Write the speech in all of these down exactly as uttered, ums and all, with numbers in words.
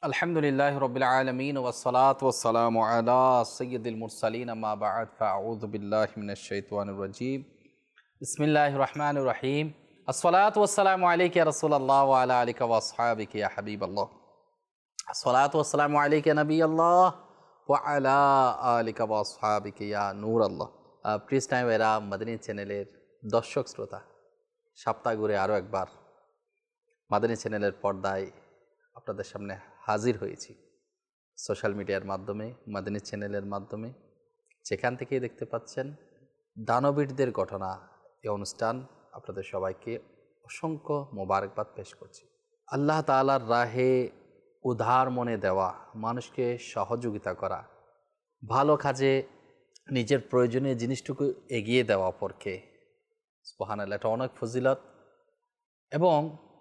আলহামদুলিল্লাহ রবিল আলমিন ওয়াসসালাত ওয়াসসালামু আলা সৈয়দুল মুরসালিন আম্মা বা'দ ফাআউযু বিল্লাহি মিনাশ শাইতানির রাজীম বিসমিল্লাহির রহমানির রহিম আসসালাতু ওয়াসসালামু আলাইকা ইয়া রাসূলুল্লাহ ওয়া আলা আলিকা ওয়া আসহাবিকা ইয়া হাবিবাল্লাহ আসসালাতু ওয়াসসালামু আলাইকা ইয়া নবিয়াল্লাহ ওয়া আলা আলিকা ওয়া আসহাবিকা ইয়া নূরাল্লাহ। প্রিয় টাইম এরা মাদানী চ্যানেলের দর্শক শ্রোতা, সপ্তাহ ঘুরে আরও একবার মাদানী চ্যানেলের পর্দায় আপনাদের সামনে হাজির হয়েছি। সোশ্যাল মিডিয়ার মাধ্যমে, মাদানী চ্যানেলের মাধ্যমে, যেখান থেকেই দেখতে পাচ্ছেন দানবীরদের ঘটনা, এই অনুষ্ঠান আপনাদের সবাইকে অসংখ্য মোবারকবাদ পেশ করছি। আল্লাহ তাআলার রাহে উদার মনে দেওয়া, মানুষকে সহযোগিতা করা, ভালো কাজে নিজের প্রয়োজনীয় জিনিসটুকু এগিয়ে দেওয়া অপরকে, সুবহানাল্লাহ, এটা অনেক ফজিলত। এবং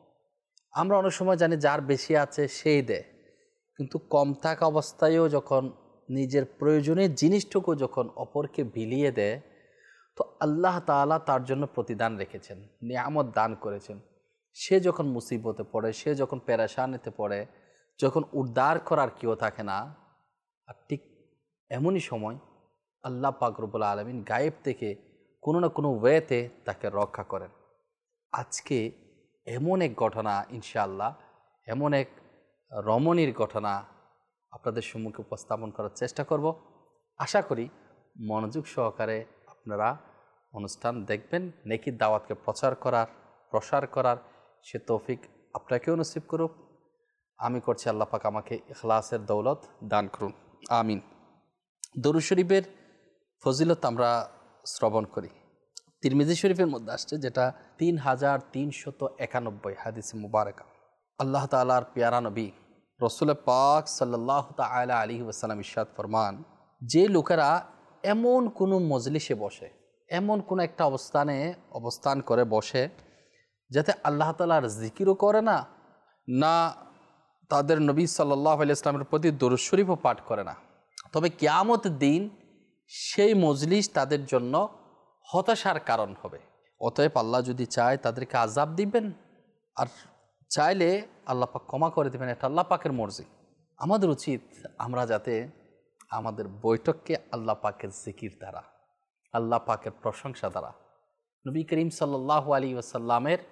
আমরা অনেক সময় জানি যার বেশি আছে সেই দেয়, কিন্তু কম থাকা অবস্থায়ও যখন নিজের প্রয়োজনীয় জিনিসটুকু যখন অপরকে বিলিয়ে দেয়, তো আল্লাহ তাআলা তার জন্য প্রতিদান রেখেছেন, নিয়ামত দান করেছেন। সে যখন মুসিবতে পড়ে, সে যখন পেরেশানিতে পড়ে, যখন উদ্ধার করার কেউ থাকে না, আর ঠিক এমনই সময় আল্লাহ পাক রব্বুল আলামিন গায়েব থেকে কোনো না কোনো ওয়েতে তাকে রক্ষা করেন। আজকে এমন এক ঘটনা, ইনশাআল্লাহ এমন এক রমণীর ঘটনা আপনাদের সম্মুখে উপস্থাপন করার চেষ্টা করব। আশা করি মনোযোগ সহকারে আপনারা অনুষ্ঠান দেখবেন। নেকির দাওয়াতকে প্রচার করার, প্রসার করার সে তৌফিক আপনাকেও নসিব করুক। আমি করছি, আল্লাহ পাক আমাকে ইখলাসের দৌলত দান করুন, আমিন। দরুদ শরীফের ফজিলত আমরা শ্রবণ করি। তিরমিজি শরীফের মধ্যে আসছে, যেটা তিন হাজার তিনশত একানব্বই হাদিসে মুবারাকা। আল্লাহ তাআলার পেয়ারা নবী রসুল পাক সাল্লাল্লাহু তাআলা আলাইহি ওয়াসাল্লাম ইরশাদ ফরমান, যে লোকেরা এমন কোনো মজলিসে বসে, এমন কোনো একটা অবস্থানে অবস্থান করে বসে, যাতে আল্লাহ তাআলার জিকিরও করে না, না তাদের নবী সাল্লাল্লাহু আলাইহি ওয়াসাল্লামের প্রতি দরুদ শরীফও পাঠ করে না, তবে কিয়ামতের দিন সেই মজলিস তাদের জন্য হতাশার কারণ হবে। অতএব আল্লাহ যদি চায় তাদেরকে আযাব দিবেন, আর চাইলে আল্লাহ পাক ক্ষমা করে দেবেন, এটা আল্লাহ পাকের মর্জি। আমাদের উচিত আমরা যাতে আমাদের বৈঠককে আল্লাহ পাকের জিকির দ্বারা, আল্লাহ পাকের প্রশংসা দ্বারা, নবী করিম সাল্লাল্লাহু আলাইহি ওয়াসাল্লামের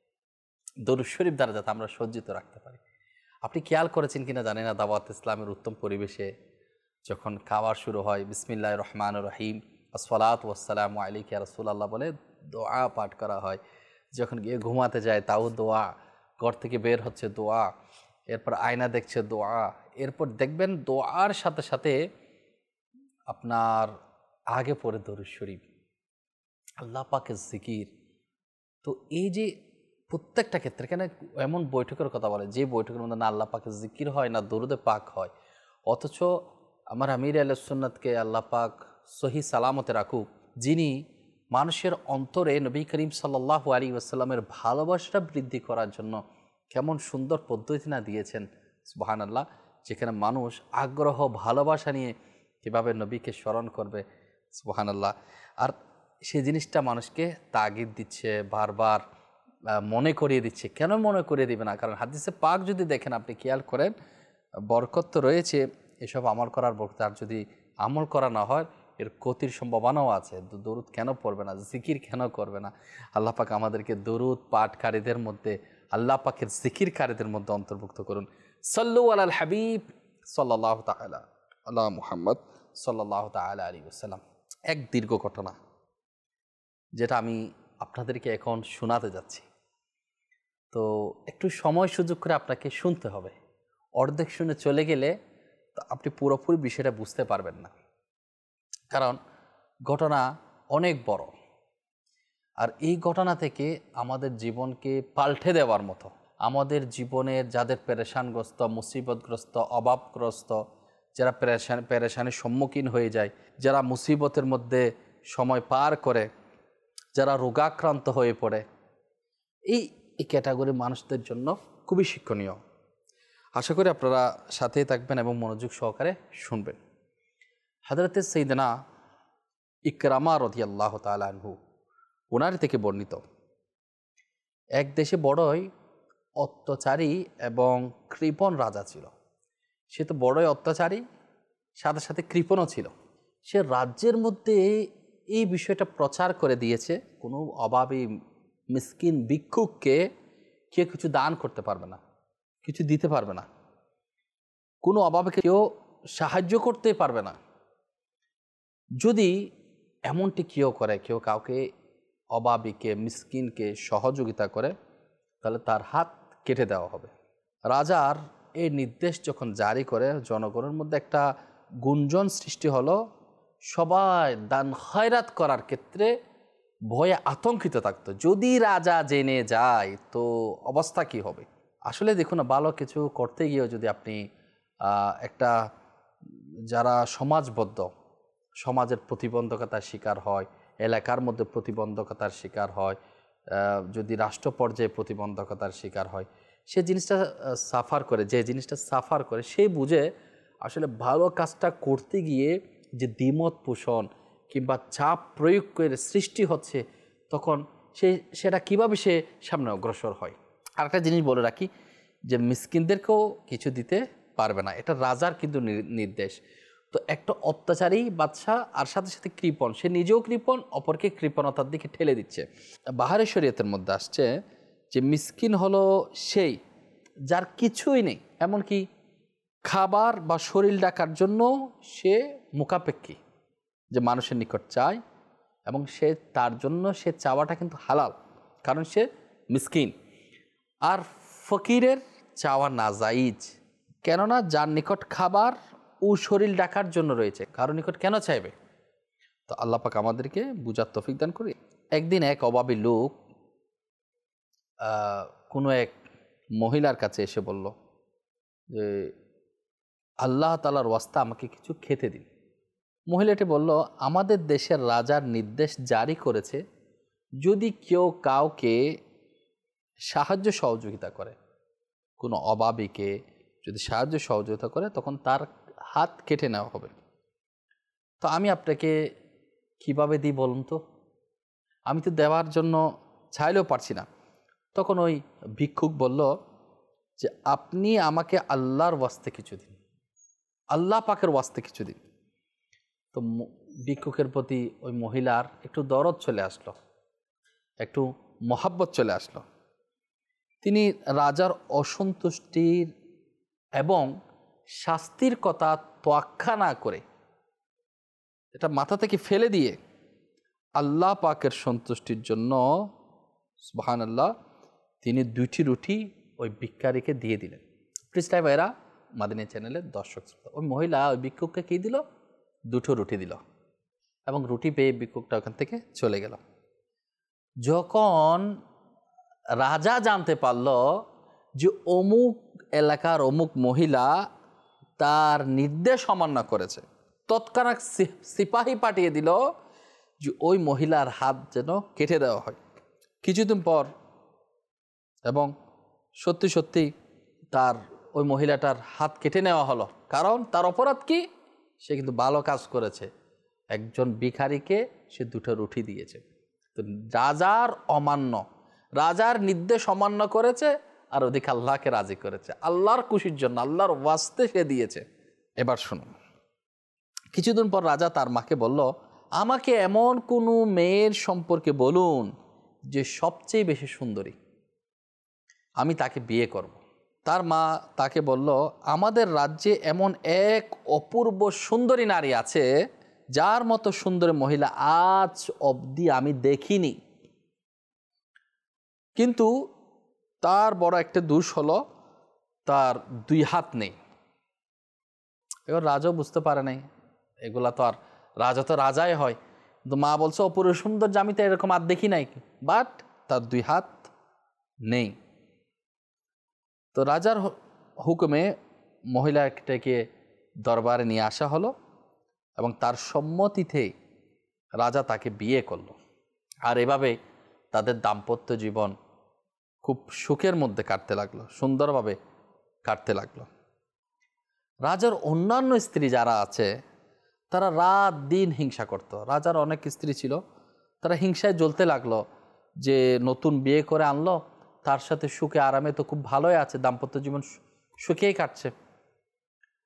দরুদ শরীফ দ্বারা যাতে আমরা সজ্জিত রাখতে পারি। আপনি খেয়াল করেছেন কিনা জানি না, দাওয়াত ইসলামের উত্তম পরিবেশে যখন খাবার শুরু হয়, বিসমিল্লাহির রহমানির রহিম, আসসালাতু ওয়াসসালামু আলাইকা ইয়া রাসূলুল্লাহ বলে দোয়া পাঠ করা হয়। যখন গিয়ে ঘুমাতে যায় তাও দোয়া, ঘর থেকে বের হচ্ছে দোয়া, এরপর আয়না দেখছে দোয়া, এরপর দেখবেন দোয়ার সাথে সাথে আপনার আগে পড়ে দরুদ শরীফ, আল্লাহ পাকের জিকির। তো এই যে প্রত্যেকটা ক্ষেত্রে, কেন এমন বৈঠকের কথা বলে যে বৈঠকের মধ্যে না আল্লাহ পাকের জিকির হয়, না দরুদে পাক হয়, অথচ আমার আমির আহলে সুন্নাতকে আল্লাহ পাক সহি সালামতে রাখুক, যিনি মানুষের অন্তরে নবী করিম সাল্লাল্লাহু আলাইহি ওয়াসাল্লামের ভালোবাসাটা বৃদ্ধি করার জন্য কেমন সুন্দর পদ্ধতি না দিয়েছেন, সুবহানাল্লাহ, যেখানে মানুষ আগ্রহ ভালোবাসা নিয়ে কীভাবে নবীকে স্মরণ করবে, সুবহানাল্লাহ। আর সেই জিনিসটা মানুষকে তাগিদ দিচ্ছে, বারবার মনে করিয়ে দিচ্ছে। কেন মনে করিয়ে দিবে না? কারণ হাদিসে পাক যদি দেখেন, আপনি খেয়াল করেন, বরকত তো রয়েছে এসব আমল করার বরকত। আর যদি আমল করা না হয়, এর ক্ষতির সম্ভাবনাও আছে। দরুদ কেন পড়বে না, জিকির কেন করবে না? আল্লাহ পাক আমাদেরকে দরুদ পাঠকারীদের মধ্যে, আল্লাহ পাকের জিকিরকারীদের মধ্যে অন্তর্ভুক্ত করুন। সাল্লু আলাল হাবিব সাল্লাল্লাহু তাআলা আলা মুহাম্মদ সাল্লাল্লাহু তাআলা আলাইহি ওয়াসাল্লাম। এক দীর্ঘ ঘটনা, যেটা আমি আপনাদেরকে এখন শোনাতে যাচ্ছি। তো একটু সময় সুযোগ করে আপনাকে শুনতে হবে। অর্ধেক শুনে চলে গেলে আপনি পুরোপুরি বিষয়টা বুঝতে পারবেন না, কারণ ঘটনা অনেক বড়। আর এই ঘটনা থেকে আমাদের জীবনকে পাল্টে দেওয়ার মতো, আমাদের জীবনের যাদের পেরেশানগ্রস্ত, মুসিবতগ্রস্ত, অভাবগ্রস্ত, যারা পেরেশান পেরেশানির সম্মুখীন হয়ে যায়, যারা মুসিবতের মধ্যে সময় পার করে, যারা রোগাক্রান্ত হয়ে পড়ে, এই এই ক্যাটাগরির মানুষদের জন্য খুবই শিক্ষণীয়। আশা করি আপনারা সাথেই থাকবেন এবং মনোযোগ সহকারে শুনবেন। হযরতে সাইয়েদনা ইকরামা রাদিয়াল্লাহু তাআলা আনহু, ওনার থেকে বর্ণিত, এক দেশে বড়ই অত্যাচারী এবং কৃপণ রাজা ছিল। সে তো বড়ই অত্যাচারী, সাথে সাথে কৃপণও ছিল। সে রাজ্যের মধ্যে এই বিষয়টা প্রচার করে দিয়েছে, কোনো অভাবী মিসকিন ভিক্ষুককে কেউ কিছু দান করতে পারবে না, কিছু দিতে পারবে না, কোনো অভাবীকে কেউ সাহায্য করতে পারবে না। যদি এমনটি কেউ করে, কেউ কাউকে অভাবীকে মিসকিনকে সহযোগিতা করে, তাহলে তার হাত কেটে দেওয়া হবে। রাজার এই নির্দেশ যখন জারি করে, জনগণের মধ্যে একটা গুঞ্জন সৃষ্টি হলো। সবাই দান খয়রাত করার ক্ষেত্রে ভয়ে আতঙ্কিত থাকতো, যদি রাজা জেনে যায় তো অবস্থা কি হবে। আসলে দেখুন না, ভালো কিছু করতে গিয়েও যদি আপনি একটা যারা সমাজবদ্ধ, সমাজের প্রতিবন্ধকতার শিকার হয়, এলাকার মধ্যে প্রতিবন্ধকতার শিকার হয়, যদি রাষ্ট্র পর্যায়ে প্রতিবন্ধকতার শিকার হয়, সে জিনিসটা সাফার করে, যে জিনিসটা সাফার করে সে বুঝে আসলে ভালো কাজটা করতে গিয়ে যে দ্বিমত পোষণ কিংবা চাপ প্রয়োগ করে সৃষ্টি হচ্ছে, তখন সে সেটা কীভাবে সে সামনে অগ্রসর হয়। আরেকটা জিনিস বলে রাখি, যে মিসকিনদেরকেও কিছু দিতে পারবে না, এটা রাজার কিন্তু নির্দেশ। তো একটা অত্যাচারী বাদশা আর সাথে সাথে কৃপণ, সে নিজেও কৃপণ, অপরকে কৃপণতার দিকে ঠেলে দিচ্ছে। বাহারি শরীয়তের মধ্যে আসছে যে মিসকিন হলো সেই যার কিছুই নেই, এমনকি খাবার বা শরীর ডাকার জন্য সে মুখাপেক্ষী, যে মানুষের নিকট চায় এবং সে তার জন্য সে চাওয়াটা কিন্তু হালাল, কারণ সে মিসকিন। আর ফকিরের চাওয়া নাজাইজ, কেননা যার নিকট খাবার ও শরীর ডাকার জন্য রয়েছে, কারো নিকট কেন চাইবে। তো আল্লাহ পাক আমাদেরকে বুঝার তৌফিক দান করি। একদিন এক অভাবী লোক কোনো এক মহিলার কাছে এসে বলল যে আল্লাহ তাআলার ওয়াস্তা আমাকে কিছু খেতে দিন। মহিলাটি বলল, আমাদের দেশের রাজার নির্দেশ জারি করেছে, যদি কেউ কাউকে সাহায্য সহযোগিতা করে, কোনো অভাবীকে যদি সাহায্য সহযোগিতা করে, তখন তার হাত কেটে নেওয়া হবে। তো আমি আপনাকে কিভাবে দিই বলুন তো, আমি তো দেওয়ার জন্য চাইলেও পারছি না। তখন ওই ভিক্ষুক বলল যে আপনি আমাকে আল্লাহর ওয়াস্তে কিছু দিন, আল্লাহ পাকের ওয়াস্তে কিছু দিন। তো ভিক্ষুকের প্রতি ওই মহিলার একটু দরদ চলে আসলো, একটু মহাব্বত চলে আসলো। তিনি রাজার অসন্তুষ্টির এবং শাস্তির কথা তোয়াক্কা না করে, এটা মাথা থেকে ফেলে দিয়ে আল্লাহ পাকের সন্তুষ্টির জন্য সুবহানাল্লাহ তিনি দুইটি রুটি ওই ভিক্ষারীকে দিয়ে দিলেন। প্রিস্টাই ভাইরা, মাদিনী চ্যানেলের দর্শক শ্রোতা, ওই মহিলা ওই ভিক্ষুককে কী দিল? দুটো রুটি দিল এবং রুটি পেয়ে ভিক্ষুকটা ওখান থেকে চলে গেল। যখন রাজা জানতে পারল যে অমুক এলাকার অমুক মহিলা তার নির্দেশ অমান্য করেছে, তৎক্ষণাৎ সিপাহী পাঠিয়ে দিল যে ওই মহিলার হাত যেন কেটে দেওয়া হয়। কিছুদিন পর এবং সত্যি সত্যি তার ওই মহিলাটার হাত কেটে নেওয়া হলো, কারণ তার অপরাধ কি? সে কিন্তু ভালো কাজ করেছে, একজন ভিখারিকে সে দুটো রুটি দিয়েছে। তো রাজার অমান্য, রাজার নির্দেশ অমান্য করেছে, আর ওদিকে আল্লাহকে রাজি করেছে, আল্লাহর খুশির জন্য, আল্লাহর ওয়াস্তে সে দিয়েছে। এবার শুনুন, কিছুদিন পর রাজা তার মাকে বলল, আমাকে এমন কোনো মেয়ের সম্পর্কে বলুন যে সবচেয়ে বেশি সুন্দরী, আমি তাকে বিয়ে করব। তার মা তাকে বলল, আমাদের রাজ্যে এমন এক অপূর্ব সুন্দরী নারী আছে, যার মতো সুন্দরী মহিলা আজ অবধি আমি দেখিনি, কিন্তু তার বড় একটা দোষ হলো তার দুই হাত নেই। এবার রাজাও বুঝতে পারে নাই, এগুলা তো আর রাজা তো রাজাই হয়, কিন্তু মা বলছে অপূর্ব সুন্দর, আমি তো এরকম হাত দেখি নাই, বাট তার দুই হাত নেই। তো রাজার হুকুমে মহিলাটাকে দরবারে নিয়ে আসা হলো এবং তার সম্মতিতে রাজা তাকে বিয়ে করলো। আর এভাবে তাদের দাম্পত্য জীবন খুব সুখের মধ্যে কাটতে লাগলো, সুন্দরভাবে কাটতে লাগলো। রাজার অন্যান্য স্ত্রী যারা আছে তারা রাত দিন হিংসা করত। রাজার অনেক স্ত্রী ছিল, তারা হিংসায় জ্বলতে লাগলো যে নতুন বিয়ে করে আনলো, তার সাথে সুখে আরামে তো খুব ভালোই আছে, দাম্পত্য জীবন সুখেই কাটছে।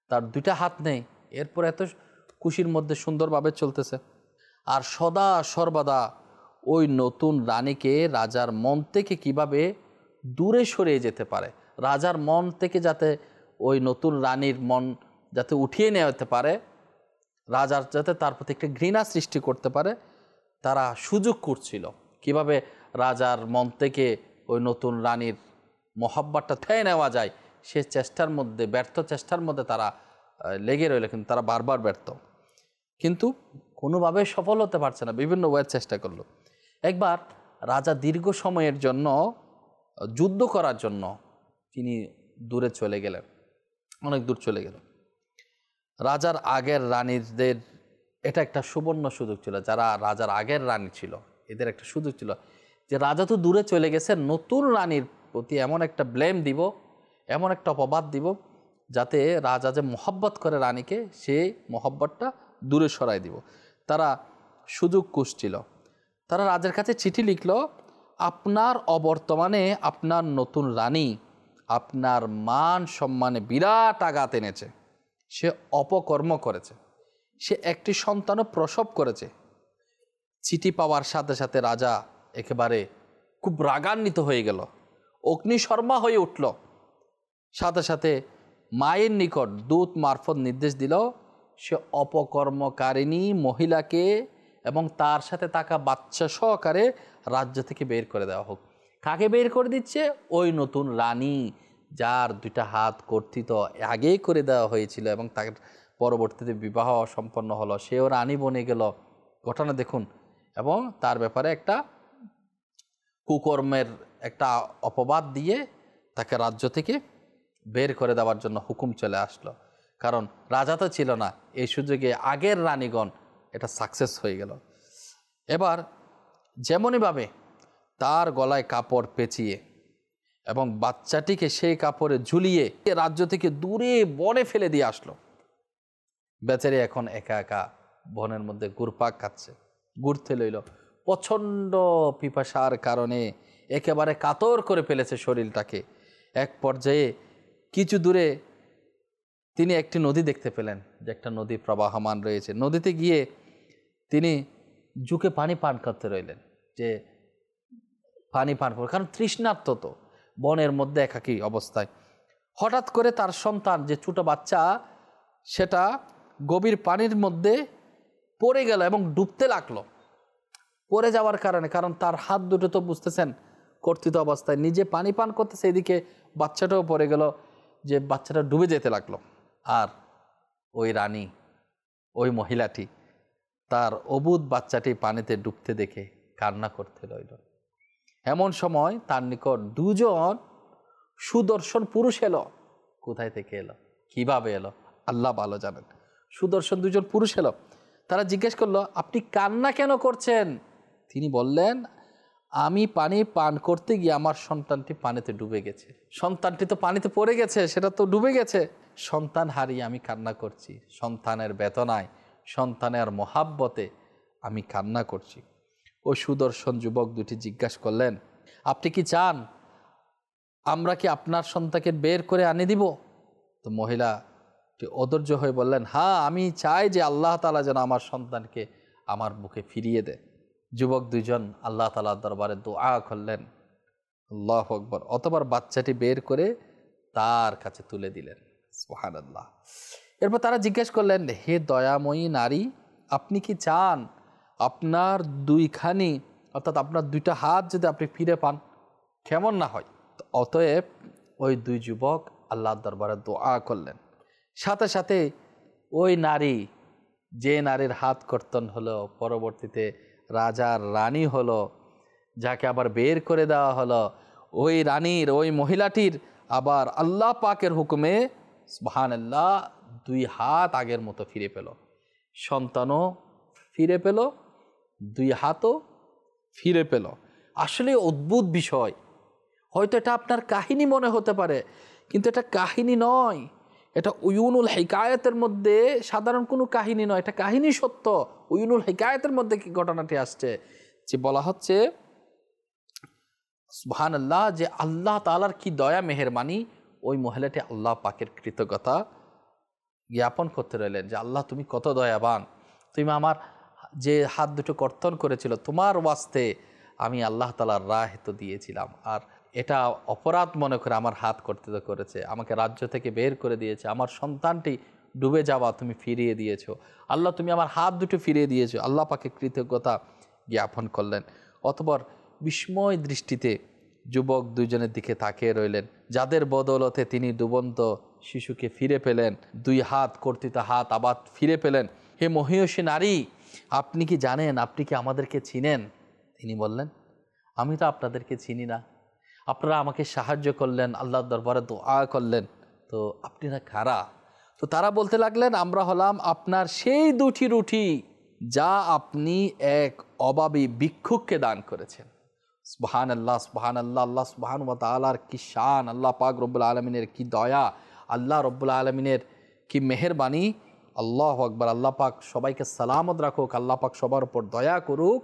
তার দুইটা হাত নেই, এরপর এত খুশির মধ্যে সুন্দরভাবে চলতেছে। আর সদা সর্বদা ওই নতুন রানীকে রাজার মন থেকে কিভাবে দূরে সরিয়ে যেতে পারে, রাজার মন থেকে যাতে ওই নতুন রানীর মন যাতে উঠিয়ে নেওয়া যেতে পারে, রাজার যাতে তার প্রতি একটা ঘৃণা সৃষ্টি করতে পারে, তারা সুযোগ করছিল কিভাবে রাজার মন থেকে ওই নতুন রানীর মহাব্বতটা থেয়ে নেওয়া যায়। সে চেষ্টার মধ্যে, ব্যর্থ চেষ্টার মধ্যে তারা লেগে রইল, কিন্তু তারা বারবার ব্যর্থ, কিন্তু কোনোভাবে সফল হতে পারছে না, বিভিন্ন ওয়ের চেষ্টা করলো। একবার রাজা দীর্ঘ সময়ের জন্য যুদ্ধ করার জন্য তিনি দূরে চলে গেলেন, অনেক দূর চলে গেলেন। রাজার আগের রানীদের এটা একটা সুবর্ণ সুযোগ ছিল, যারা রাজার আগের রানী ছিল এদের একটা সুযোগ ছিল যে রাজা তো দূরে চলে গেছে, নতুন রানীর প্রতি এমন একটা ব্লেম দিব, এমন একটা অপবাদ দিব যাতে রাজা যে মোহাব্বত করে রানীকে, সেই মোহাব্বতটা দূরে সরাই দিব। তারা সুযোগ খুঁজছিল। তারা রাজার কাছে চিঠি লিখল, আপনার অবর্তমানে আপনার নতুন রানী আপনার মান সম্মানে বিরাট আঘাত এনেছে, সে অপকর্ম করেছে, সে একটি সন্তানও প্রসব করেছে। চিঠি পাওয়ার সাথে সাথে রাজা একেবারে খুব রাগান্বিত হয়ে গেল, অগ্নিশর্মা হয়ে উঠল। সাথে সাথে মায়ের নিকট দূত মারফত নির্দেশ দিল, সে অপকর্মকারিণী মহিলাকে এবং তার সাথে থাকা বাচ্চা সহকারে রাজ্য থেকে বের করে দেওয়া হোক। কাকে বের করে দিচ্ছে? ওই নতুন রানী, যার দুইটা হাত কর্তৃত আগেই করে দেওয়া হয়েছিল এবং তার পরবর্তীতে বিবাহ সম্পন্ন হলো, সেও রানী বনে গেল। ঘটনা দেখুন। এবং তার ব্যাপারে একটা কুকর্মের একটা অপবাদ দিয়ে তাকে রাজ্য থেকে বের করে দেওয়ার জন্য হুকুম চলে আসলো। কারণ রাজা তো ছিল না, এই সুযোগে আগের রানীগণ এটা সাকসেস হয়ে গেল। এবার যেমনইভাবে তার গলায় কাপড় পেঁচিয়ে এবং বাচ্চাটিকে সেই কাপড়ে ঝুলিয়ে রাজ্য থেকে দূরে বনে ফেলে দিয়ে আসলো। বেচারি এখন একা একা বনের মধ্যে ঘুরপাক খাচ্ছে, ঘুরতে লইল। প্রচণ্ড পিপাসার কারণে একেবারে কাতর করে ফেলেছে শরীরটাকে। এক পর্যায়ে কিছু দূরে তিনি একটি নদী দেখতে পেলেন, যে একটা নদী প্রবাহমান রয়েছে। নদীতে গিয়ে তিনি জুকে পানি পান করতে রইলেন, যে পানি পান করে, কারণ তৃষ্ণার্ত তো বনের মধ্যে একাকী অবস্থায়। হঠাৎ করে তার সন্তান, যে ছোট বাচ্চা, সেটা গভীর পানির মধ্যে পড়ে গেল এবং ডুবতে লাগলো। পড়ে যাওয়ার কারণে, কারণ তার হাত দুটো তো বুঝতেছেন কর্তৃত অবস্থায়, নিজে পানি পান করতেছে, এদিকে বাচ্চাটাও পড়ে গেল, যে বাচ্চাটা ডুবে যেতে লাগলো। আর ওই রানী, ওই মহিলাটি তার অবুধ বাচ্চাটি পানিতে ডুবতে দেখে কান্না করতে রইল। এমন সময় তার নিকট দুজন সুদর্শন পুরুষ এলো। কোথায় থেকে এলো, কিভাবে এলো, আল্লাহ ভালো জানেন। সুদর্শন দুজন পুরুষ এলো। তারা জিজ্ঞেস করলো, আপনি কান্না কেন করছেন? তিনি বললেন, আমি পানি পান করতে গিয়ে আমার সন্তানটি পানিতে ডুবে গেছে। সন্তানটি তো পানিতে পড়ে গেছে, সেটা তো ডুবে গেছে। সন্তান হারিয়ে আমি কান্না করছি, সন্তানের বেদনায়, সন্তানের মহাব্বতে আমি কান্না করছি। ওই সুদর্শন যুবক দুটি জিজ্ঞাসা করলেন, আপনি কি চান আমরা কি আপনার সন্তানকে বের করে আনি দিব? তো মহিলা অধৈর্য হয়ে বললেন, হ্যাঁ, আমি চাই যে আল্লাহ তাআলা যেন আমার সন্তানকে আমার বুকে ফিরিয়ে দেয়। যুবক দুইজন আল্লাহ তাআলার দরবারে দোয়া করলেন, আল্লাহু আকবার। অতঃপর বাচ্চাটি বের করে তার কাছে তুলে দিলেন। সুবহানাল্লাহ। এরপর তারা জিজ্ঞেস করলেন, হে দয়াময়ী নারী, আপনি কি চান আপনার দুইখানি, অর্থাৎ আপনার দুইটা হাত যদি আপনি ফিরে পান, কেমন না হয়? অতএব ওই দুই যুবক আল্লাহর দরবারে দোয়া করলেন। সাথে সাথে ওই নারী, যে নারীর হাত কর্তন হলো, পরবর্তীতে রাজার রানী হলো, যাকে আবার বের করে দেওয়া হলো, ওই রানীর, ওই মহিলাটির আবার আল্লাহ পাকের হুকুমে সুবহানাল্লাহ দুই হাত আগের মতো ফিরে পেল, সন্তানও ফিরে পেল, দুই হাতও ফিরে পেল। আসলে অদ্ভুত বিষয়। হয়তো এটা আপনার কাহিনী মনে হতে পারে, কিন্তু এটা কাহিনী নয়, এটা উয়ুনুল হিকায়াতের মধ্যে সাধারণ কোনো কাহিনী নয়, এটা কাহিনী সত্য। উয়ুনুল হিকায়াতের মধ্যে কি ঘটনাটি আসছে, যে বলা হচ্ছে সুবহানাল্লাহ, যে আল্লাহ তাআলার কি দয়া মেহেরবানি, ওই মহিলাটি আল্লাহ পাকের কৃতজ্ঞতা জ্ঞাপন করতে রইলেন যে আল্লাহ তুমি কত দয়াবান, তুমি আমার যে হাত দুটো কর্তন করেছিল তোমার ওয়াস্তে আমি আল্লাহ তাআলার রাহ তো দিয়েছিলাম, আর এটা অপরাধ মনে করে আমার হাত কর্তৃত্ব করেছে, আমাকে রাজ্য থেকে বের করে দিয়েছে, আমার সন্তানটি ডুবে যাওয়া তুমি ফিরিয়ে দিয়েছো, আল্লাহ তুমি আমার হাত দুটো ফিরিয়ে দিয়েছো। আল্লাহ পাকে কৃতজ্ঞতা জ্ঞাপন করলেন। অতঃপর বিস্ময় দৃষ্টিতে যুবক দুইজনের দিকে তাকিয়ে রইলেন, যাদের বদৌলতে তিনি ডুবন্ত শিশুকে ফিরে পেলেন, দুই হাত কর্তৃত হাত আবার ফিরে পেলেন। হে মহিয়সী নারী, আপনি কি জানেন, আপনি কি আমাদেরকে চিনেন? তিনি বললেন, আমি তো আপনাদেরকে চিনি না, আপনারা আমাকে সাহায্য করলেন, আল্লাহর দরবারে দোয়া করলেন, তো আপনারা কারা? তো তারা বলতে লাগলেন, আমরা হলাম আপনার সেই দুটি রুটি যা আপনি এক অভাবী ভিক্ষুককে দান করেছেন। সুবহান আল্লাহ, সুবহান আল্লাহ, আল্লাহ সুবহান ওয়া তাআলার কি শান, আল্লাহ পাক রব্বুল আলমিনের কি দয়া, আল্লাহ রব্বুল আলমিনের কি মেহেরবানি। আল্লাহু আকবার। আল্লাহ পাক সবাইকে সালামত রাখুক, আল্লাহ পাক সবার উপর দয়া করুক।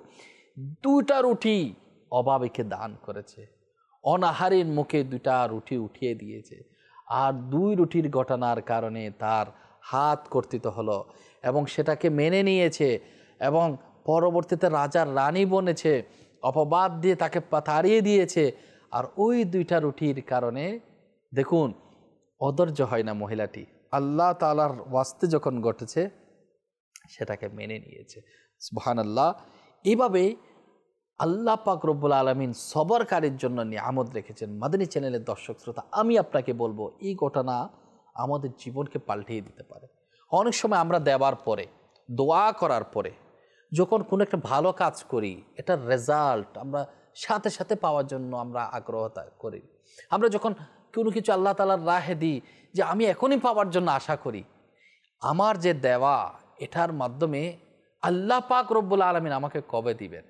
দুটা রুটি অভাবীকে দান করেছে, অনাহারের মুখে দুটা রুটি উঠিয়ে দিয়েছে, আর দুই রুটির ঘটনার কারণে তার হাত কর্তৃত হলো এবং সেটাকে মেনে নিয়েছে এবং পরবর্তীতে রাজার রানী বনেছে, অপবাদ দিয়ে তাকে তাড়িয়ে দিয়েছে। আর ওই দুইটা রুটির কারণে দেখুন অধৈর্য হয় না মহিলাটি, আল্লাহ তাআলার ওয়াস্তে যখন ঘটেছে সেটাকে মেনে নিয়েছে। সুবহানাল্লাহ। এইভাবে আল্লাহ পাক রব্বুল আলামিন সবরকারীর জন্য নিয়ামত রেখেছেন। মাদানী চ্যানেলের দর্শক শ্রোতা, আমি আপনাকে বলবো এই ঘটনা আমাদের জীবনকে পাল্টিয়ে দিতে পারে। অনেক সময় আমরা দেওয়ার পরে, দোয়া করার পরে, যখন কোনো একটা ভালো কাজ করি, এটার রেজাল্ট আমরা সাথে সাথে পাওয়ার জন্য আমরা আগ্রহতা করি। আমরা যখন কোনো কিছু আল্লাহ তাআলার রাহে দিই, যে আমি এখনই পাওয়ার জন্য আশা করি, আমার যে দেওয়া এটার মাধ্যমে আল্লাহ পাক রব্বুল আলামিন আমাকে কবে দিবেন,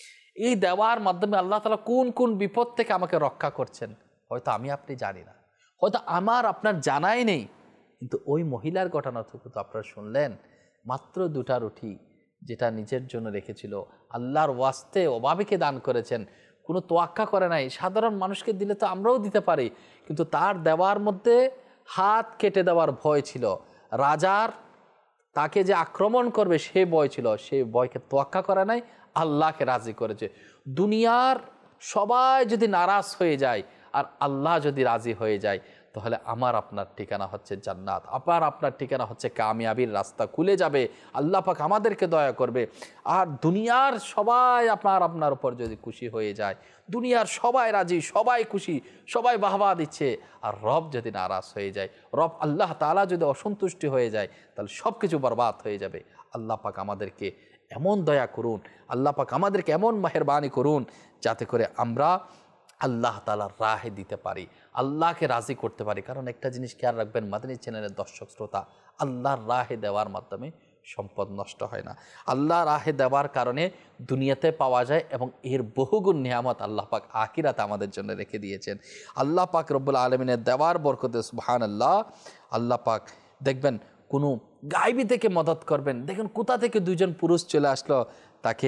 এই দেওয়ার মাধ্যমে আল্লাহ তাআলা কোন কোন বিপদ থেকে আমাকে রক্ষা করছেন, হয়তো আমি আপনি জানি না, হয়তো আমার আপনার জানাই নেই। কিন্তু ওই মহিলার ঘটনাটুকু তো আপনারা শুনলেন, মাত্র দুটা রুটি যেটা নিজের জন্য রেখেছিল, আল্লাহর ওয়াস্তে অভাবীকে দান করেছেন, কোনো তোয়াক্কা করে নাই। সাধারণ মানুষকে দিলে তো আমরাও দিতে পারি, কিন্তু তার দেওয়ার মধ্যে হাত কেটে দেওয়ার ভয় ছিল, রাজার তাকে যে আক্রমণ করবে সে ভয় ছিল, সেই ভয়কে তোয়াক্কা করে নাই, আল্লাহকে রাজি করেছে। দুনিয়ার সবাই যদি নারাজ হয়ে যায় আর আল্লাহ যদি রাজি হয়ে যায়, তাহলে আমার আপনার ঠিকানা হচ্ছে জান্নাত, আবার আপনার ঠিকানা হচ্ছে কামিয়াবির রাস্তা খুলে যাবে, আল্লাহ পাক আমাদেরকে দয়া করবে। আর দুনিয়ার সবাই আপনার আপনার উপর যদি খুশি হয়ে যায়, দুনিয়ার সবাই রাজি, সবাই খুশি, সবাই বাহবা দিচ্ছে, আর রব যদি নারাজ হয়ে যায়, রব আল্লাহ তাআলা যদি অসন্তুষ্টি হয়ে যায়, তাহলে সব কিছু বরবাদ হয়ে যাবে। আল্লাহ পাক আমাদেরকে এমন দয়া করুন, আল্লাহ পাক আমাদেরকে এমন মেহেরবানি করুন, যাতে করে আমরা আল্লাহ তাআলার রাহে দিতে পারি, আল্লাহকে রাজি করতে পারি। কারণ একটা জিনিস খেয়াল রাখবেন মাদানী চ্যানেলের দর্শক শ্রোতা, আল্লাহর রাহে দেওয়ার মাধ্যমে সম্পদ নষ্ট হয় না। আল্লাহর রাহে দেওয়ার কারণে দুনিয়াতে পাওয়া যায় এবং এর বহুগুণ নিয়ামত আল্লাহ পাক আখিরাতে আমাদের জন্য রেখে দিয়েছেন। আল্লাহ পাক রব্বুল আলামিনের দেওয়ার বরকতে সুবহানাল্লাহ, আল্লাহ পাক দেখবেন কোনো গায়বী থেকে মদত করবেন। দেখেন কোথা থেকে দুইজন পুরুষ চলে আসলো, তাকে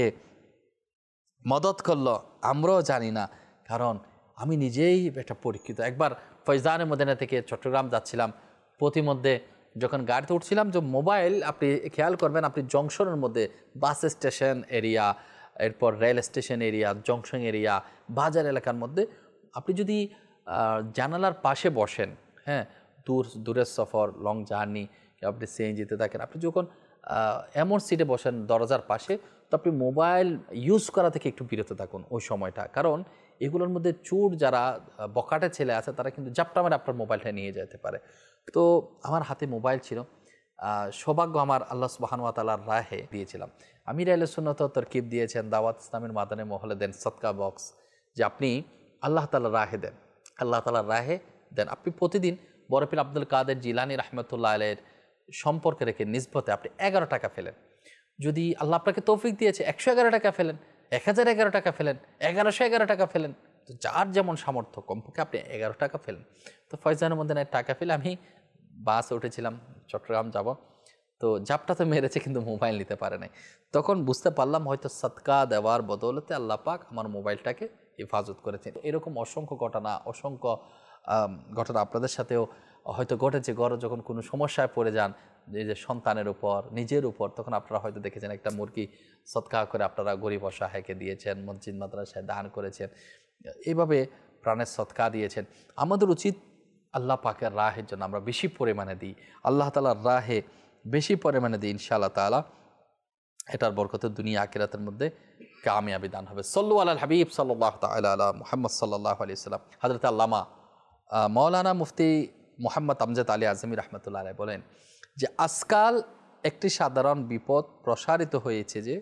মদত করলো, আমরাও জানি না। কারণ আমি নিজেই একটা পরীক্ষিত। একবার ফয়জানে মদিনা থেকে চট্টগ্রাম যাচ্ছিলাম, প্রতিমধ্যে যখন গাড়িতে উঠছিলাম, যে মোবাইল আপনি খেয়াল করবেন, আপনি জংশনের মধ্যে বাস স্টেশন এরিয়া, এরপর rail station area, junction area, বাজার এলাকার মধ্যে আপনি যদি জানালার পাশে বসেন, হ্যাঁ, দূর দূরের সফর, লং জার্নি, আপনি সিএনজিতে থাকেন, আপনি যখন এমন সিটে বসেন দরজার পাশে, তো আপনি মোবাইল ইউজ করা থেকে একটু বিরত থাকুন ওই সময়টা। কারণ এগুলোর মধ্যে চোর যারা বকাটে ছেলে আছে, তারা কিন্তু জাপটা মারে আপনার মোবাইলটা নিয়ে যেতে পারে। তো আমার হাতে মোবাইল ছিল, সৌভাগ্য আমার আল্লাহ সুবহানাহু ওয়া তাআলার রাহে দিয়েছিলাম। আমির আহলে সুন্নাত ওয়াত তারকিব দিয়েছেন, দাওয়াত ইসলামের মাদানী মহলে দেন সদকা বক্স, যে আপনি আল্লাহ তাআলার রাহে দেন, আল্লাহ তাআলার রাহে দেন। আপনি প্রতিদিন বড় পীর আব্দুল কাদের জিলানী রাহমাতুল্লাহ আলাইহির সম্পর্কে রেখে নিসবতে আপনি এগারো টাকা ফেলেন। যদি আল্লাহ আপনাকে তৌফিক দিয়েছে একশো এগারো টাকা ফেলেন, এক হাজার এগারো টাকা ফেলেন, এগারোশো এগারো টাকা ফেলেন, তো যার যেমন সামর্থ্য, কমপক্ষে আপনি এগারো টাকা ফেলেন। তো ফয়জানের মধ্যে টাকা ফেলে আমি বাসে উঠেছিলাম, চট্টগ্রাম যাব। তো জাপটা তো মেরেছে, কিন্তু মোবাইল নিতে পারে নাই। তখন বুঝতে পারলাম হয়তো সদকা দেওয়ার বদৌলতে আল্লাহ পাক আমার মোবাইলটাকে হেফাজত করেছেন। এরকম অসংখ্য ঘটনা, অসংখ্য ঘটনা আপনাদের সাথেও হয়তো ঘটেছে। ঘরে যখন কোনো সমস্যায় পড়ে যান, নিজের সন্তানের উপর, নিজের উপর। তখন আপনারা হয়তো দেখেছেন একটা মুরগি সদকা করে আপনারা গরিব অসহায়কে দিয়েছেন, মসজিদ মাদ্রাসায় দান করেছেন, এইভাবে প্রাণের সদকা দিয়েছেন। আমাদের উচিত আল্লাহ পাকের রাহের জন্য আমরা বেশি পরিমাণে দিই, আল্লাহ তাআলার রাহে বেশি পরিমাণে দিই, ইনশাআল্লাহ তাআলা এটার বরকতে দুনিয়া আখিরাতের মধ্যে কামিয়াবি দান হবে। সল্লু আলাল হাবিব সাল্লাল্লাহু তাআলা আলা মুহাম্মদ সাল্লাল্লাহু আলাইহি সাল্লাম। হযরত আল্লামা মাওলানা মুফতি মুহাম্মদ আমজাদ আলী আজমি রাহমাতুল্লাহ আলাইহি বলেন যে আজকাল একটি সাধারণ বিপদ প্রসারিত হয়েছে যে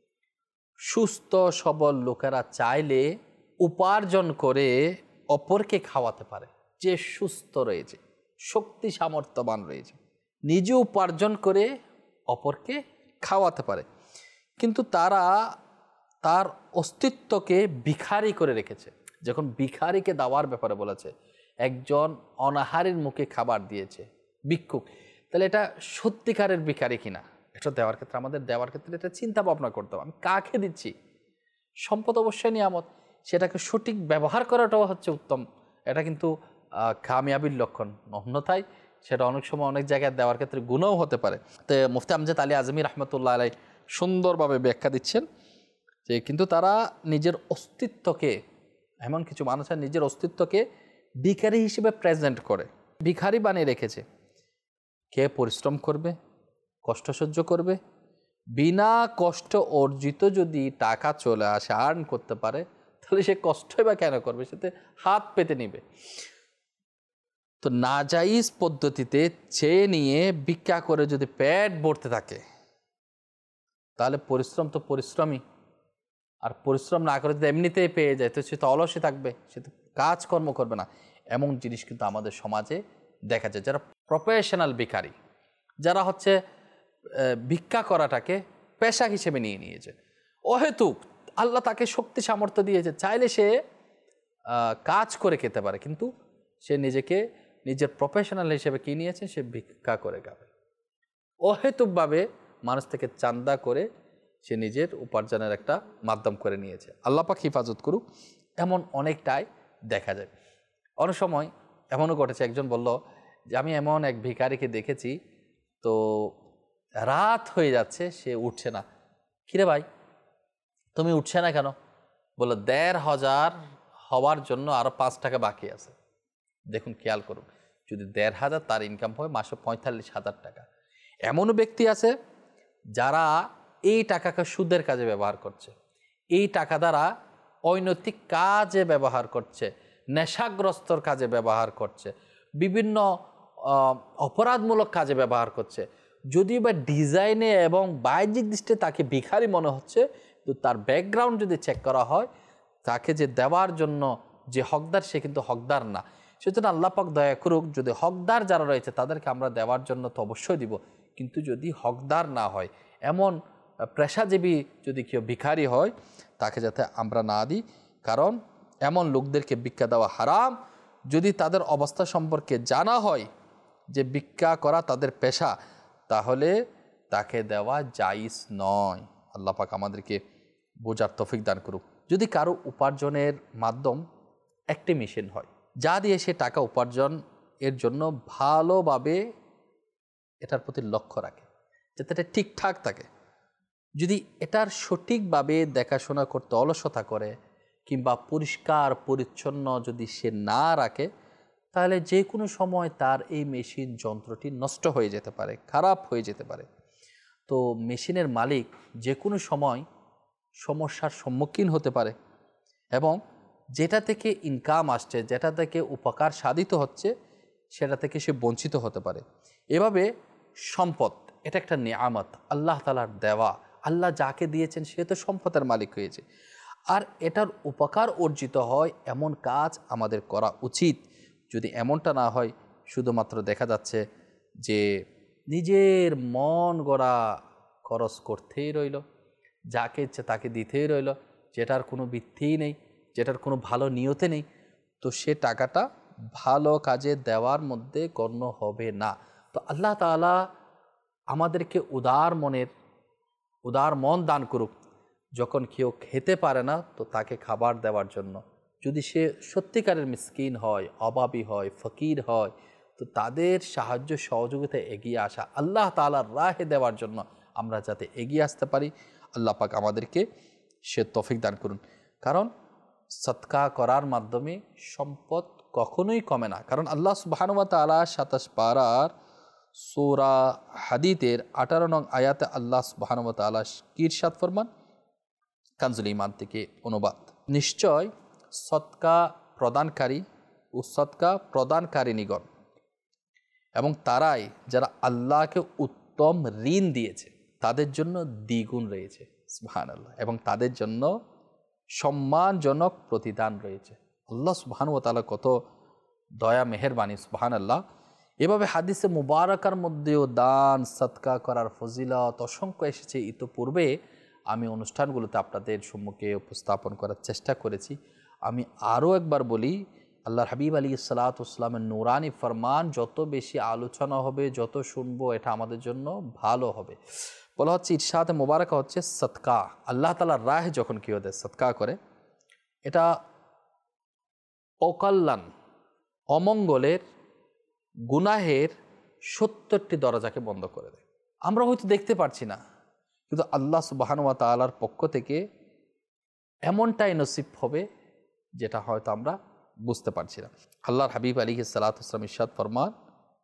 সুস্থ সবল লোকেরা চাইলে উপার্জন করে অপরকে খাওয়াতে পারে। যে সুস্থ রয়েছে, শক্তি সামর্থ্যবান রয়েছে, নিজে উপার্জন করে অপরকে খাওয়াতে পারে, কিন্তু তারা তার অস্তিত্বকে ভিখারি করে রেখেছে। যখন ভিখারিকে দেওয়ার ব্যাপারে বলেছে, একজন অনাহারের মুখে খাবার দিয়েছে, ভিক্ষুক, তাহলে এটা সত্যিকারের ভিখারি কিনা, এটা দেওয়ার ক্ষেত্রে আমাদের দেওয়ার ক্ষেত্রে এটা চিন্তা ভাবনা করতে হবে। আমি কাকে দিচ্ছি? সম্পদ অবশ্যই নিয়ামত, সেটাকে সঠিক ব্যবহার করাটাও হচ্ছে উত্তম। এটা কিন্তু কামিয়াবির লক্ষণ। অন্যথায় সেটা অনেক সময় অনেক জায়গায় দেওয়ার ক্ষেত্রে গুণও হতে পারে। তো মুফতি আমজাদ আলী আজমি রাহমাতুল্লাহ আলাইহি সুন্দরভাবে ব্যাখ্যা দিচ্ছেন যে কিন্তু তারা নিজের অস্তিত্বকে, এমন কিছু মানুষ নিজের অস্তিত্বকে ভিখারি হিসেবে প্রেজেন্ট করে, ভিখারি বানিয়ে রেখেছে। কে পরিশ্রম করবে, কষ্ট সহ্য করবে, বিনা কষ্ট অর্জিত যদি টাকা চলে আসে, আর্ন করতে পারে, তাহলে সে কষ্টই বা কেন করবে? সেতে হাত পেতে নিবে। তো নাজাইজ পদ্ধতিতে চেয়ে নিয়ে ভিক্ষা করে যদি পেট ভরতে থাকে, তাহলে পরিশ্রম তো পরিশ্রমই, আর পরিশ্রম না করে যদি এমনিতেই পেয়ে যায়, তো সে তো অলসে থাকবে, সে তো কাজকর্ম করবে না। এমন জিনিস কিন্তু আমাদের সমাজে দেখা যায়। যারা প্রফেশনাল ভিখারি, যারা হচ্ছে ভিক্ষা করাটাকে পেশা হিসেবে নিয়ে নিয়েছে, অহেতুক আল্লাহ তাকে শক্তি সামর্থ্য দিয়েছে, চাইলে সে কাজ করে খেতে পারে, কিন্তু সে নিজেকে নিজের প্রফেশনাল হিসেবে কি নিয়েছে? সে ভিক্ষা করে খাবে। অহেতুকভাবে মানুষ থেকে চান্দা করে সে নিজের উপার্জনের একটা মাধ্যম করে নিয়েছে। আল্লাহ পাক হিফাজত করুক। এমন অনেকটাই দেখা যায়। অনেক সময় এমনও ঘটেছে, একজন বলল যে আমি এমন এক ভিখারিকে দেখেছি, তো রাত হয়ে যাচ্ছে, সে উঠছে না। কিরে ভাই, তুমি উঠছে না কেন? বললো দেড় হাজার হওয়ার জন্য আরো পাঁচ টাকা বাকি আছে। দেখুন, খেয়াল করুন, যদি দেড় হাজার তার ইনকাম হয় মাসে পঁয়তাল্লিশ হাজার টাকা। এমনও ব্যক্তি আছে যারা এই টাকাকে সুদের কাজে ব্যবহার করছে, এই টাকা দ্বারা অনৈতিক কাজে ব্যবহার করছে, নেশাগ্রস্তর কাজে ব্যবহার করছে, বিভিন্ন অপরাধমূলক কাজে ব্যবহার করছে। যদিও বা ডিজাইনে এবং বাহ্যিক দৃষ্টিতে তাকে ভিখারি মনে হচ্ছে, কিন্তু তার ব্যাকগ্রাউন্ড যদি চেক করা হয়, তাকে যে দেওয়ার জন্য যে হকদার, সে কিন্তু হকদার না। সেজন্য আল্লাহ পাক দয়া করুক, যদি হকদার যারা রয়েছে তাদেরকে আমরা দেওয়ার জন্য তো অবশ্যই দিব, কিন্তু যদি হকদার না হয়, এমন পেশাজীবী যদি কেউ ভিখারি হয়, তাকে যাতে আমরা না দিই। কারণ এমন লোকদেরকে ভিক্ষা দেওয়া হারাম। যদি তাদের অবস্থা সম্পর্কে জানা হয় যে ভিক্ষা করা তাদের পেশা, তাহলে তাকে দেওয়া জায়েজ নয়। আল্লাহ পাক আমাদেরকে বোঝার তৌফিক দান করুক। যদি কারো উপার্জনের মাধ্যম একটি মেশিন হয়, যা দিয়ে সে টাকা উপার্জন এর জন্য ভালোভাবে এটার প্রতি লক্ষ্য রাখে, যাতে এটা ঠিকঠাক থাকে, যদি এটার সঠিকভাবে দেখাশোনা করতে অলসতা করে কিংবা পরিষ্কার পরিচ্ছন্ন যদি সে না রাখে, তাহলে যে কোনো সময় তার এই মেশিন যন্ত্রটি নষ্ট হয়ে যেতে পারে, খারাপ হয়ে যেতে পারে। তো মেশিনের মালিক যে কোনো সময় সমস্যার সম্মুখীন হতে পারে, এবং যেটা থেকে ইনকাম আসছে, যেটা থেকে উপকার সাধিত হচ্ছে, সেটা থেকে সে বঞ্চিত হতে পারে। এভাবে সম্পদ এটা একটা নিয়ামত, আল্লাহ তাআলার দেওয়া। আল্লাহ যাকে দিয়েছেন সে তো সম্পদের মালিক হয়েছে, আর এটার উপকার অর্জিত হয় এমন কাজ আমাদের করা উচিত। যদি এমনটা না হয়, শুধুমাত্র দেখা যাচ্ছে যে নিজের মন গড়া খরচ করতেই রইল, যাকে ইচ্ছে তাকে দিতেই রইল, যেটার কোনো ভিত্তিই নেই, যেটার কোনো ভালো নিয়তে নেই, তো সে টাকাটা ভালো কাজে দেওয়ার মধ্যে গণ্য হবে না। তো আল্লাহ তাআলা আমাদেরকে উদার মনের উদার মন দান করুক। যখন কেউ খেতে পারে না, তো তাকে খাবার দেওয়ার জন্য, যদি সে সত্যিকারের মিসকিন হয়, অভাবী হয়, ফকির হয়, তো তো তাদের সাহায্য সহযোগিতায় এগিয়ে আসা, আল্লাহ তাআলার রাহে দেওয়ার জন্য আমরা যাতে এগিয়ে আসতে পারি, আল্লাহ পাক আমাদেরকে সে তৌফিক দান করুন। কারণ সদকা করার মাধ্যমে সম্পদ কখনোই কমে না। কারণ আল্লাহ সুবহানাহু ওয়া তাআলা সাতাশ পারার সূরা হাদীদের আঠারো নং আয়াতে আল্লাহ সুবহানাহু ওয়া তাআলা কি ইরশাদ ফরমান, কানজুল ঈমান থেকে অনুবাদ, নিশ্চয় সদকা প্রদানকারী ও সদকা প্রদানকারিণীগণ এবং তারাই যারা আল্লাহকে উত্তম ঋণ দিয়েছে তাদের জন্য দ্বিগুণ রয়েছে, সুবহানাল্লাহ, এবং তাদের জন্য সম্মানজনক প্রতিদান রয়েছে। আল্লাহ সুবহানাহু ওয়া তাআলা কত দয়া মেহেরবানি, সুবহানাল্লাহ। এভাবে হাদিসে মুবারাকার মধ্যেও দান সদকা করার ফজিলত অসংখ্য এসেছে। ইতোপূর্বে আমি অনুষ্ঠানগুলোতে আপনাদের সম্মুখে উপস্থাপন করার চেষ্টা করেছি। আমি আরও একবার বলি, আল্লাহর হাবিব আলাইহিস সালাতু ওয়াস সালামের নূরানি ফরমান যত বেশি আলোচনা হবে, যত শুনবো, এটা আমাদের জন্য ভালো হবে। বলা হচ্ছে, ইরশাদে মুবারাকা হচ্ছে সদকা, আল্লাহ তাআলার রাহে যখন কেউ দেয় সদকা করে, এটা অকল্যাণ, অমঙ্গলের, গুনাহের সত্তরটি দরজাকে বন্ধ করে দেয়। আমরা হয়তো দেখতে পারছি না, কিন্তু আল্লাহ সুবহানাহু ওয়া তাআলার পক্ষ থেকে এমনটাই নসিব হবে যেটা হয়তো আমরা বুঝতে পারছি না। আল্লাহর হাবিব আলাইহিস সালাতু ওয়াস সালাম ইরশাদ ফরমান,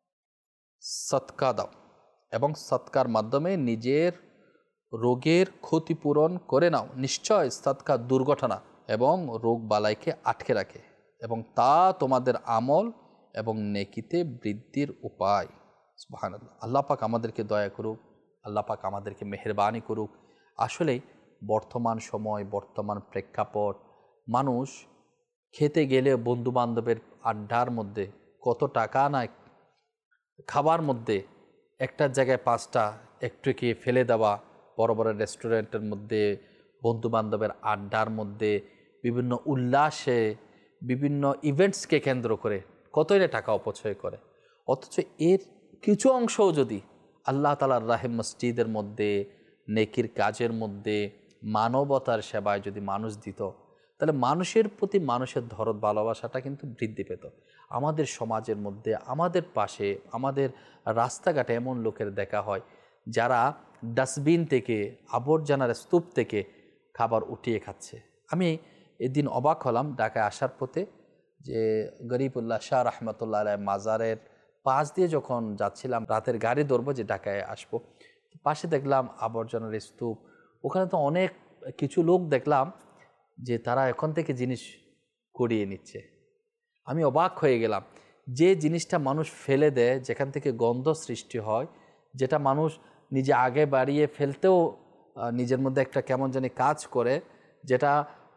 সদকা দাও এবং সদকার মাধ্যমে নিজের রোগের ক্ষতিপূরণ করে নাও। নিশ্চয় সদকা দুর্ঘটনা এবং রোগ বালাইকে আটকে রাখে এবং তা তোমাদের আমল এবং নেকিতে বৃদ্ধির উপায়। সুবহানাল্লাহ। আল্লাহ পাক আমাদেরকে দয়া করুক, আল্লাহ পাক আমাদেরকে মেহেরবানি করুক। আসলে বর্তমান সময়, বর্তমান প্রেক্ষাপট, মানুষ খেতে গেলে বন্ধু বান্ধবের আড্ডার মধ্যে কত টাকা না খাবার মধ্যে, একটা জায়গায় পাঁচটা একটু খেয়ে ফেলে দেওয়া, বড় বড় রেস্টুরেন্টের মধ্যে বন্ধু বান্ধবের আড্ডার মধ্যে বিভিন্ন উল্লাসে, বিভিন্ন ইভেন্টসকে কেন্দ্র করে কতই না টাকা অপচয় করে। অথচ এর কিছু অংশও যদি আল্লাহ তাআলার রাহে মসজিদের মধ্যে, নেকির কাজের মধ্যে, মানবতার সেবায় যদি মানুষ দিত, তাহলে মানুষের প্রতি মানুষের ধরত ভালোবাসাটা কিন্তু বৃদ্ধি পেত। আমাদের সমাজের মধ্যে, আমাদের পাশে, আমাদের রাস্তাঘাটে এমন লোকের দেখা হয় যারা ডাস্টবিন থেকে, আবর্জনার স্তূপ থেকে খাবার উঠিয়ে খাচ্ছে। আমি এদিন অবাক হলাম ঢাকায় আসার পথে, যে গরিবুল্লাহ শাহ রহমতুল্লাহ আলাইহি মাজারের পাশ দিয়ে যখন যাচ্ছিলাম, রাতের গাড়ি ধরবো যে ঢাকায় আসবো, পাশে দেখলাম আবর্জনার স্তূপ। ওখানে তো অনেক কিছু লোক দেখলাম যে তারা এখন থেকে জিনিস কুড়িয়ে নিচ্ছে। আমি অবাক হয়ে গেলাম, যে জিনিসটা মানুষ ফেলে দেয়, যেখান থেকে গন্ধ সৃষ্টি হয়, যেটা মানুষ নিজে আগে বাড়িয়ে ফেলতেও নিজের মধ্যে একটা কেমন জানি কাজ করে, যেটা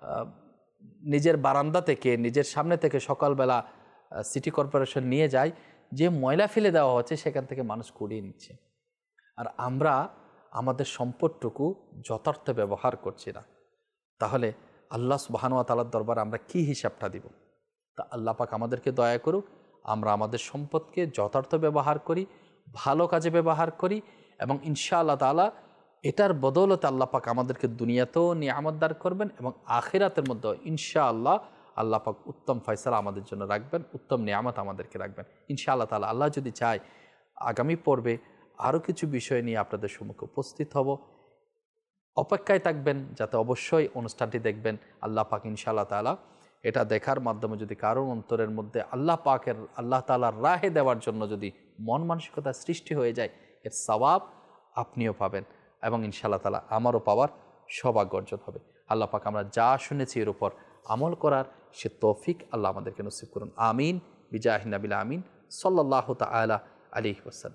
নিজের বারান্দা থেকে, নিজের সামনে থেকে সকালবেলা সিটি কর্পোরেশন নিয়ে যায়, যে ময়লা ফেলে দেওয়া হচ্ছে সেখান থেকে মানুষ কুড়িয়ে নিচ্ছে। আর আমরা আমাদের সম্পদটুকু যথার্থ ব্যবহার করছি না। তাহলে আল্লাহ সুবহানাহু ওয়া তাআলার দরবারে আমরা কি হিসাবটা দিব? তা আল্লাহ পাক আমাদেরকে দয়া করুক, আমরা আমাদের সম্পদকে যথার্থ ব্যবহার করি, ভালো কাজে ব্যবহার করি, এবং ইনশাআল্লাহ তাআলা এটার বদৌলতে আল্লাহ পাক আমাদেরকে দুনিয়াতেও নিয়ামত দান করবেন এবং আখিরাতের মধ্যেও ইনশাআল্লাহ আল্লাহ পাক উত্তম ফয়সালা আমাদের জন্য রাখবেন, উত্তম নিয়ামত আমাদেরকে রাখবেন ইনশাআল্লাহ তাআলা। আল্লাহ যদি চায়, আগামী পর্বে আরও কিছু বিষয় নিয়ে আপনাদের সম্মুখে উপস্থিত হব। অপেক্ষায় থাকবেন, যাতে অবশ্যই অনুষ্ঠানটি দেখবেন। আল্লাহ পাক ইনশাআল্লাহ তাআলা এটা দেখার মাধ্যমে যদি কারোর অন্তরের মধ্যে আল্লাহ পাকের, আল্লাহ তাআলার রাহে দেওয়ার জন্য যদি মন মানসিকতা সৃষ্টি হয়ে যায়, এর সওয়াব আপনিও পাবেন এবং ইনশাআল্লাহ তাআলা আমারও পাওয়ার সৌভাগ্য অর্জন হবে। আল্লাহ পাক আমরা যা শুনেছি এর উপর আমল করার সে তৌফিক আল্লাহ আমাদেরকে নসিব করুন। আমিন বিজাহি নবিল আমিন সাল্লাল্লাহু তাআলা আলাইহি ওয়াসাল্লাম।